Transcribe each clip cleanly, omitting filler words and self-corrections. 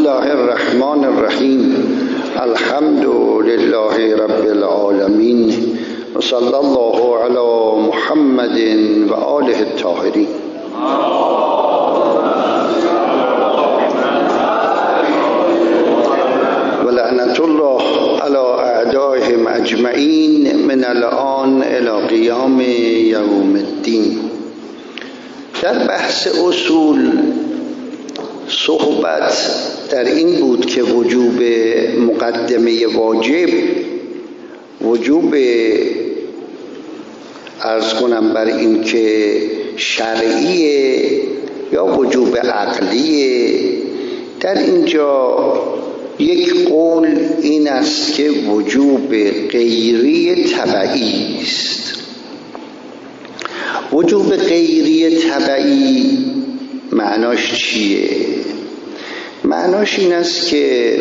الله الرحمن الرحیم. الحمد لله رب العالمین و صلی الله علی محمد و آله الطاهرین. و لعنت الله علی اعدائهم اجمعین من الآن الی قیام یوم الدین. در بحث اصول صحبت در این بود که وجوب مقدمه واجب، وجوب عرض کنم بر این که شرعیه یا وجوب عقلیه. در اینجا یک قول این است که وجوب غیری تبعی است. وجوب غیری تبعی معناش چیه؟ معناش این است که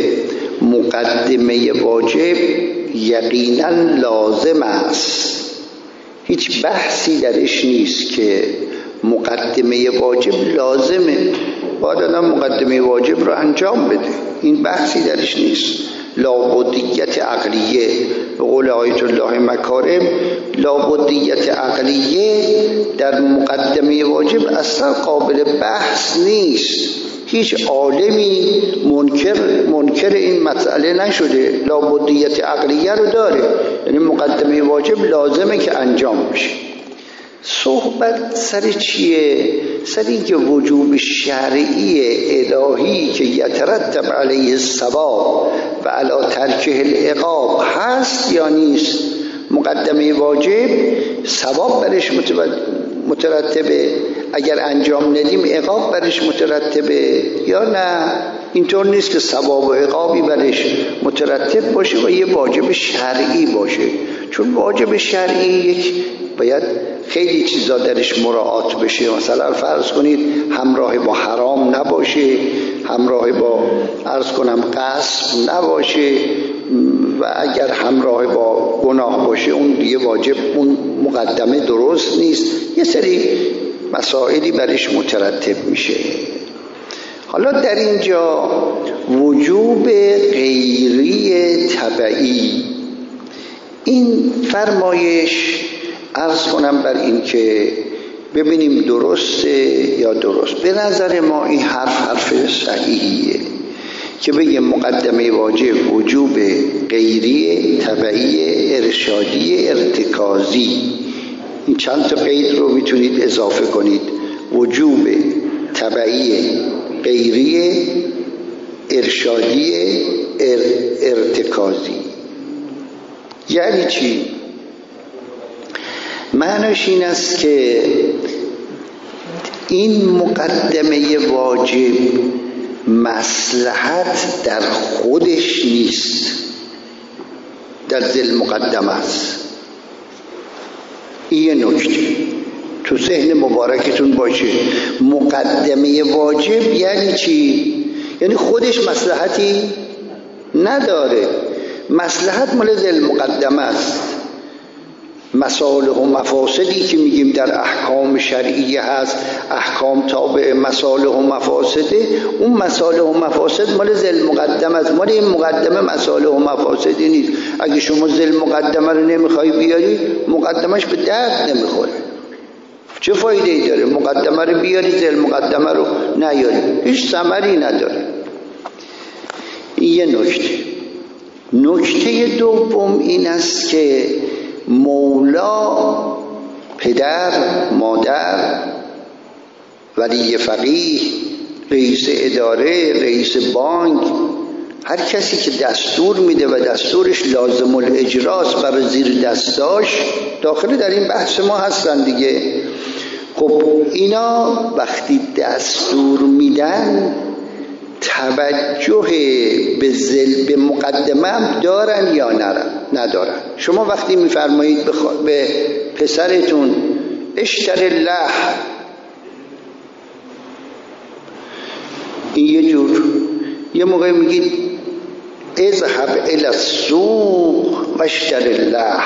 مقدمه واجب یقینا لازم است، هیچ بحثی درش نیست که مقدمه واجب لازمه، باید آدم مقدمه واجب رو انجام بده، این بحثی درش نیست. لابدیت عقلیه، به قول آیت الله مکارم، لابدیت عقلیه در مقدمه واجب اصلا قابل بحث نیست. هیچ عالمی منکر این مسئله نشده، لابدیت عقلیه رو داره، یعنی مقدمه واجب لازمه که انجام بشه. صحبت سر چیه؟ سر این که وجوب شرعی الهی که یترتب علیه الثواب و علی ترکه العقاب هست یا نیست. مقدمه واجب ثواب برش مترتبه، اگر انجام ندیم عقاب برش مترتبه یا نه؟ اینطور نیست که ثواب و عقابی برش مترتب باشه و یه واجب شرعی باشه، چون واجب شرعی یک باید خیلی چیزا درش مراعات بشه. مثلا فرض کنید همراه با حرام نباشه، همراه با عرض کنم غصب نباشه، و اگر همراه با گناه باشه اون دیگه واجب، اون مقدمه درست نیست، یه سری مسائلی برش مترتب میشه. حالا در اینجا وجوب غیری تبعی، این فرمایش عرض کنم بر این که ببینیم درسته یا درست. به نظر ما این حرف صحیحیه که بگه مقدمه واجب وجوب غیری تبعی ارشادی ارتکازی. این چند تا قید رو میتونید اضافه کنید: وجوب تبعی غیری ارشادی ارتکازی. یعنی چی؟ معنیش این است که این مقدمه واجب مصلحت در خودش نیست، در ذیل مقدمه است. این یه نکته تو ذهن مبارکتون باشه. مقدمه واجب یعنی چی؟ یعنی خودش مصلحتی نداره، مصلحت مال ذیل مقدمه است. مصالح و مفاسدی که میگیم در احکام شرعیه هست، احکام تابع مصالح و مفاسده، اون مصالح و مفاسد مال ذیل مقدمه است، مال این مقدمه مصالح و مفاسدی نیست. اگه شما ذیل مقدمه رو نمیخوای بیاری، مقدمش به درد نمیخوره. چه فایده ای داره مقدمه رو بیاری ذیل مقدمه رو نیاری؟ هیچ ثمری نداره. این یه نکته. نکته دوم این است که مولا، پدر، مادر، ولی فقیه، رئیس اداره، رئیس بانک، هر کسی که دستور میده و دستورش لازم الاجراست برای زیر دستاش، داخل در این بحث ما هستن دیگه. خب اینا وقتی دستور میدن توجه به مقدمه هم دارن یا ندارن؟ شما وقتی میفرمایید به پسرتون اشتر الله، این یه جور، یه موقع میگید اذهب الی السوق و اشتر الله،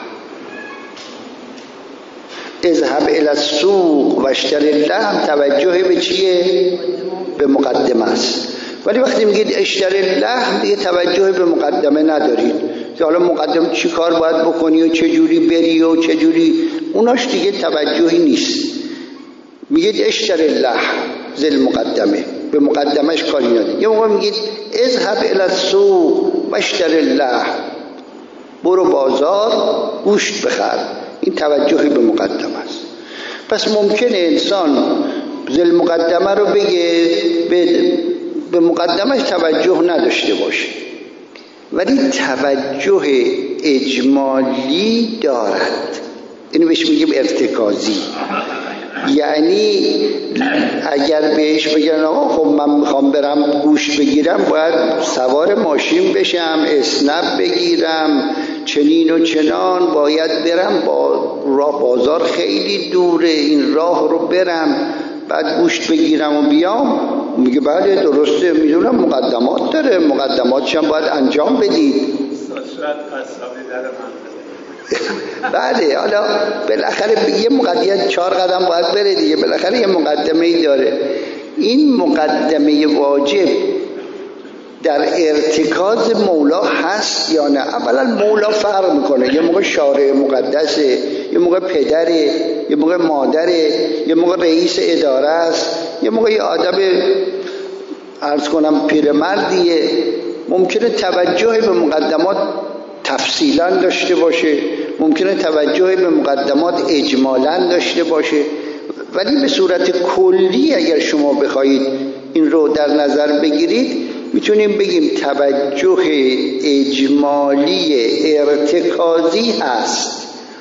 اذهب الی السوق و اشتر الله، توجه به چیه؟ به مقدمه است. ولی وقتی میگید اشتری الله دیگه توجه به مقدمه ندارید که حالا مقدمه چی کار باید بکنی و چه جوری بری و چه جوری، اوناش دیگه توجهی نیست. میگید اشتری الله ذل مقدمه، به مقدمش کاری ندارید. یه موقع میگید اذهب الی السوق و اشتری الله، برو بازار گوشت بخر، این توجهی به مقدمه است. پس ممکنه انسان ذل مقدمه رو بگه به مقدمش توجه نداشته باشه، ولی توجه اجمالی دارد. اینو بهش میگیم ارتکازی. یعنی اگر بهش بگن آقا خب من میخوام برم گوشت بگیرم، باید سوار ماشین بشم، اسنپ بگیرم، چنین و چنان، باید برم راه بازار خیلی دوره، این راه رو برم بعد گوشت بگیرم و بیام. میگه بله درسته، میدونم مقدمات داره، مقدماتش هم باید انجام بدید. بله حالا بالاخره یه مقدمه 4 قدم باید بره دیگه، بالاخره یه مقدمه‌ای داره. این مقدمه واجب در ارتکاز مولا هست یا نه؟ اولا مولا فرق میکنه، یه موقع شارع مقدسه، یه موقع پدره، یه موقع مادره، یه موقع رئیس اداره است، یه موقع یه آدم عرض کنم پیرمردیه. ممکنه توجه به مقدمات تفصیلا داشته باشه، ممکنه توجه به مقدمات اجمالا داشته باشه، ولی به صورت کلی اگر شما بخواید این رو در نظر بگیرید میتونیم بگیم توجه اجمالی ارتکازی هست.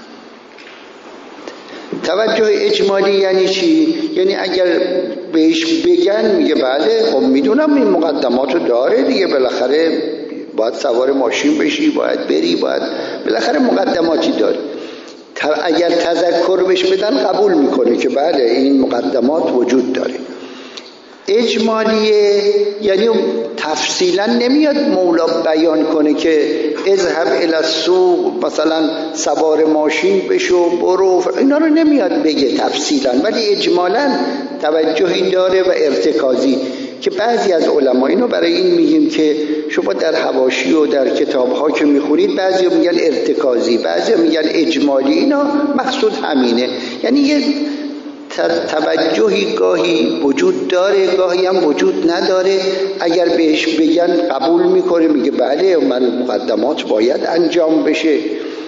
توجه اجمالی یعنی چی؟ یعنی اگر بهش بگن میگه بله خب میدونم این مقدمات رو داره دیگه، بالاخره باید سوار ماشین بشی، باید بری، باید بالاخره مقدماتی داره. اگر تذکر بهش بدن قبول میکنه که بله این مقدمات وجود داره. اجمالیه یعنی تفصیلا نمیاد مولا بیان کنه که اذهب الی السوق مثلا سوار ماشین بشو برو، اینا رو نمیاد بگه تفصیلا، ولی اجمالا توجهی داره و ارتکازی که بعضی از علما اینو برای این میگیم که شما در حواشی و در کتاب‌ها که میخونید بعضی میگن ارتکازی، بعضی میگن اجمالی، اینا مقصود همینه. یعنی یه توجهی گاهی وجود داره، گاهی هم وجود نداره. اگر بهش بگن قبول میکنه، میگه بله من مقدمات باید انجام بشه.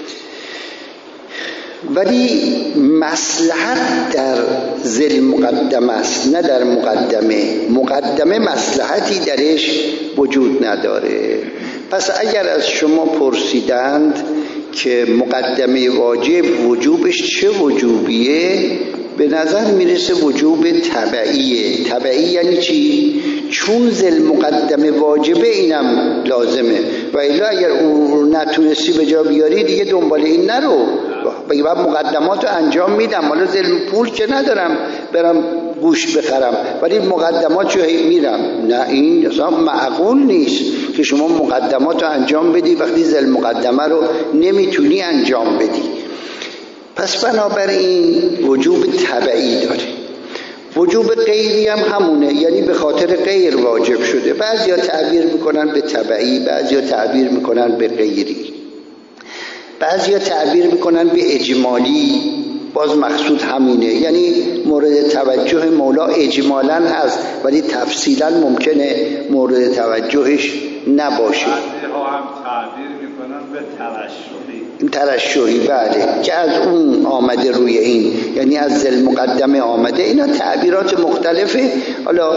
ولی مصلحت در ذل مقدمه است نه در مقدمه. مقدمه مصلحتی درش وجود نداره. پس اگر از شما پرسیدند که مقدمه واجب وجوبش چه وجوبیه، به نظر میرسه وجوب تبعیه. تبعی یعنی چی؟ چون ذل مقدمه واجبه اینم لازمه، و الا اگر اون نتونستی به جا بیاری دیگه دنبال این نرو، بگی بعد مقدماتو انجام میدم، حالا ذل پول که ندارم برم گوشت بخرم ولی مقدمات رو میرم. نه، این اصلا معقول نیست که شما مقدماتو انجام بدی وقتی ذل مقدمه رو نمیتونی انجام بدی. پس بنابراین وجوب تبعی داره. وجوب غیری هم همونه، یعنی به خاطر غیر واجب شده. بعضیا تعبیر میکنن به تبعی، بعضیا تعبیر میکنن به غیری، بعضیا تعبیر میکنن به اجمالی، باز مقصود همینه. یعنی مورد توجه مولا اجمالا هست ولی تفصیلا ممکنه مورد توجهش نباشه. بعضی‌ها هم تعبیر میکنن به ترشحی. ترشحی بله، که از اون آمده روی این، یعنی از ذل مقدمه آمده. اینا تعبیرات مختلفه. حالا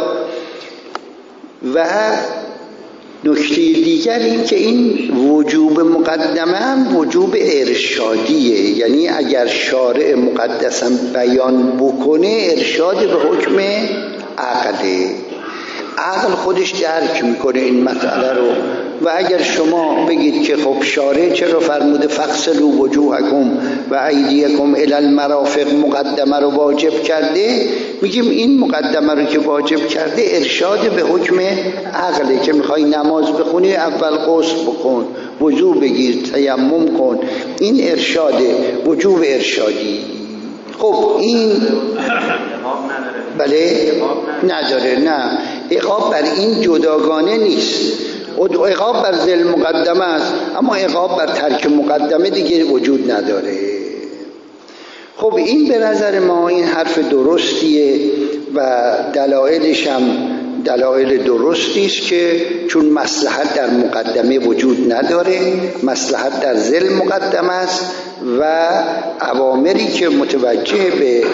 و نکته دیگر این که این وجوب مقدمه هم وجوب ارشادیه، یعنی اگر شارع مقدسم بیان بکنه ارشاد به حکم عقله. عقل خودش درک میکنه این مسئله رو. و اگر شما بگید که خب شارع چرا فرموده فغسلوا وجوهکم و ایدیکم الی المرافق مقدمه رو واجب کرده، میگیم این مقدمه رو که واجب کرده ارشاد به حکم عقله، که میخوای نماز بخونی اول غسل بکن، وضو بگیر، تیمم کن. این ارشاده، وجوب ارشادی. خب این بله نداره. نه، عقاب بر این جداگانه نیست. عقاب بر ذل مقدمه است، اما عقاب بر ترک مقدمه دیگه وجود نداره. خب این به نظر ما این حرف درستیه و دلایلش هم دلایل درستی است که چون مصلحت در مقدمه وجود نداره، مصلحت در ذل مقدمه است و اوامری که متوجه به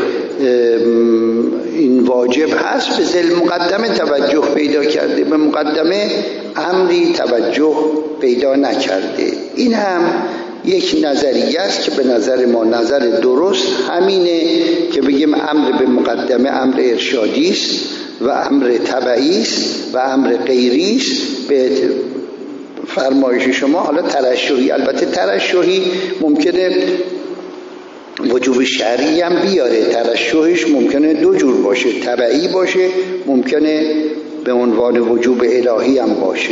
این واجب هست به ذل مقدمه توجه پیدا کرده، به مقدمه امری توجه پیدا نکرده. این هم یک نظریه است که به نظر ما نظر درست همینه که بگیم امر به مقدمه امر ارشادی است و امر تبعی است و امر غیری است. به فرمایش شما حالا ترشحی، البته ترشحی ممکنه وجوب شرعی هم بیاره، ترشحش ممکنه دو جور باشه، تبعی باشه، ممکنه به عنوان وجوب الهی هم باشه.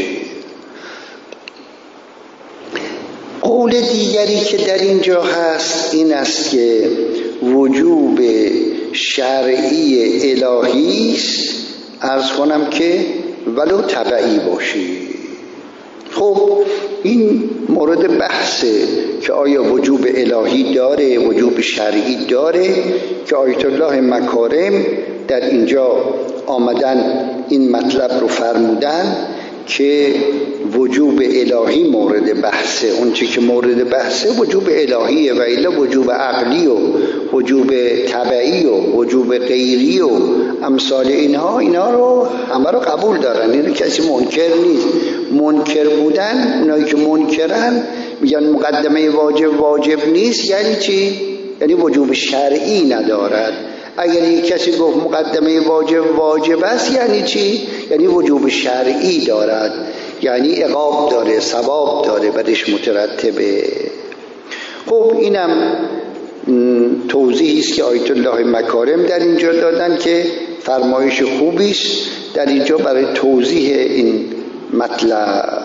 قول دیگری که در اینجا هست این است که وجوب شرعی الهی است، عرض کنم که ولو تبعی باشه. خب این مورد بحثه که آیا وجوب الهی داره، وجوب شرعی داره، که آیت الله مکارم در اینجا آمدن این مطلب رو فرمودن که وجوب الهی مورد بحثه. اون چی که مورد بحثه وجوب الهیه و الا وجوب عقلی و وجوب تبعی و وجوب غیری و امثال اینا رو همه رو قبول دارن، اینو کسی منکر نیست. منکر بودن اونایی که منکرن میگن مقدمه واجب نیست، یعنی چی؟ یعنی وجوب شرعی ندارد. اگر یک کسی گفت مقدمه واجب است یعنی چی؟ یعنی وجوب شرعی دارد، یعنی عقاب داره، ثواب داره، بعدش مترتبه. خب اینم توضیحی است که آیت الله مکارم در اینجا دادن که فرمایش خوبی است در اینجا برای توضیح این مطلب.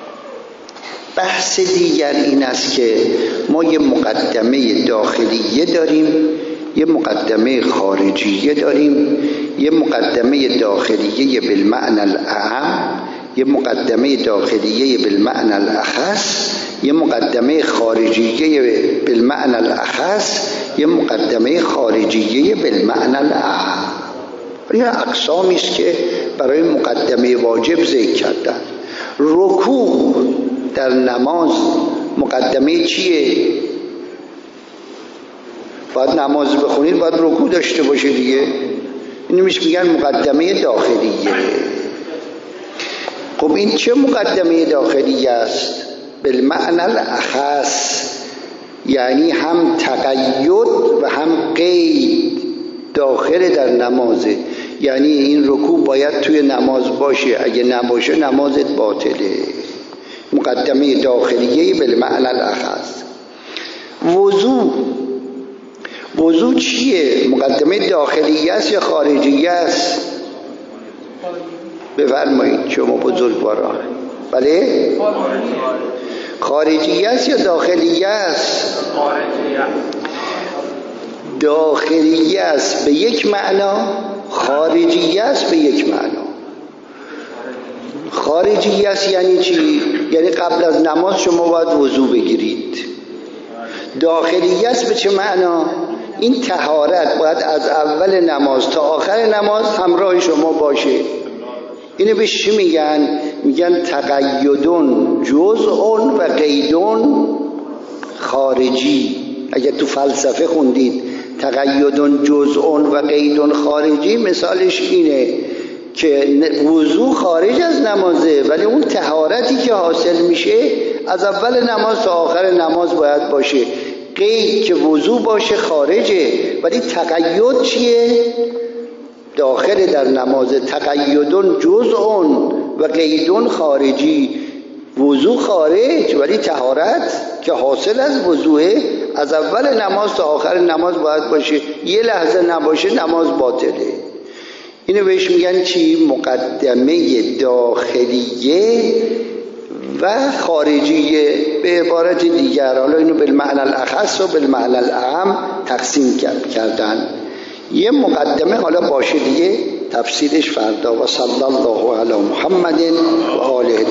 بحث دیگر این است که ما یه مقدمه داخلیه داریم، یه مقدمه خارجیه داریم، یه مقدمه داخلیه بالمعنى الاعم، یه مقدمه داخلیه بالمعنى الاخص، یه مقدمه خارجیه بالمعنى الاخص، یه مقدمه خارجیه بالمعنى الاعم. این اقسامی است که برای مقدمه واجب ذکر کردن. رکوع در نماز مقدمه چیه؟ باید نماز بخونید باید رکوع داشته باشه دیگه. اینو میگن مقدمه داخلیه. خب این چه مقدمه داخلیه است؟ بالمعنى الاخص، یعنی هم تقید و هم قید داخل در نمازه. یعنی این رکوع باید توی نماز باشه، اگه نباشه نمازت باطله. مقدمه داخلیه بالمعنى الاخص. وضو چیه؟ مقدمه داخلیه است یا خارجیه است؟ بفرمایید شما بزرگواران. بله؟ خارجیه است یا داخلیه است؟ داخلیه است به یک معنا، خارجیه است به یک معنا. خارجیه است یعنی چی؟ یعنی قبل از نماز شما باید وضو بگیرید. داخلیه است به چه معنا؟ این طهارت باید از اول نماز تا آخر نماز همراه شما باشه. اینو به چی میگن؟ میگن تقیدون جزء و قیدون خارجی. اگر تو فلسفه خوندید تقیدون جزء و قیدون خارجی، مثالش اینه که وضو خارج از نمازه، ولی اون طهارتی که حاصل میشه از اول نماز تا آخر نماز باید باشه. قید که وضو باشه خارجه، ولی تقید چیه؟ داخل در نماز. تقیدون جزء و قیدون خارجی. وضو خارج ولی طهارت که حاصل از وضوء از اول نماز تا آخر نماز باید باشه. یه لحظه نباشه نماز باطله. اینو بهش میگن چی؟ مقدمه داخلیه و خارجیه. به عبارت دیگر حالا اینو بالمعنى الاخص و بالمعنى الاعم تقسیم کردن. یه مقدمه حالا باشه دیگه تفسیرش فردا. و صلی الله علی محمد و آله